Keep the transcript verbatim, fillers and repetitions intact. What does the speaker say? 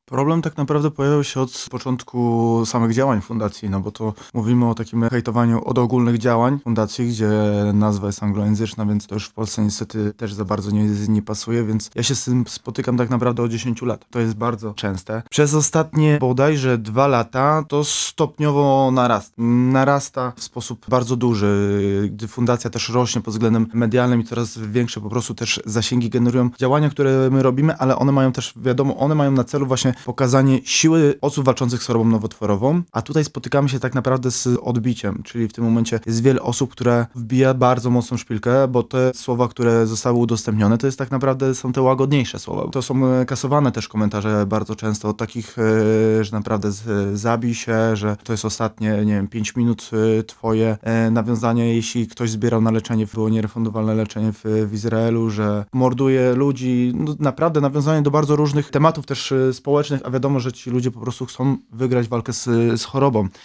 Problem tak naprawdę pojawił się od początku samych działań fundacji, no bo to mówimy o takim hejtowaniu od ogólnych działań fundacji, gdzie nazwa jest anglojęzyczna, więc to już w Polsce niestety też za bardzo nie, nie pasuje, więc ja się z tym spotykam tak naprawdę od dziesięciu lat. To jest bardzo częste. Przez ostatnie bodajże dwa lata to stopniowo narasta. Narasta w sposób bardzo duży, gdy fundacja też rośnie pod względem medialnym i coraz większe po prostu też zasięgi generują działania, które my robimy, ale one mają też, wiadomo, one mają na celu właśnie pokazanie siły osób walczących z chorobą nowotworową, a tutaj spotykamy się tak naprawdę z odbiciem, czyli w tym momencie jest wiele osób, które wbija bardzo mocną szpilkę, bo te słowa, które zostały udostępnione, to jest tak naprawdę są te łagodniejsze słowa. To są e, kasowane też komentarze bardzo często od takich, e, że naprawdę z, zabij się, że to jest ostatnie, nie wiem, pięć minut e, twoje e, nawiązanie, jeśli ktoś zbierał na leczenie, było nierefundowalne leczenie w, w Izraelu, że morduje ludzi, no, naprawdę nawiązanie do bardzo różnych tematów też e, społecznych, a wiadomo, że ci ludzie po prostu chcą wygrać walkę z, z chorobą.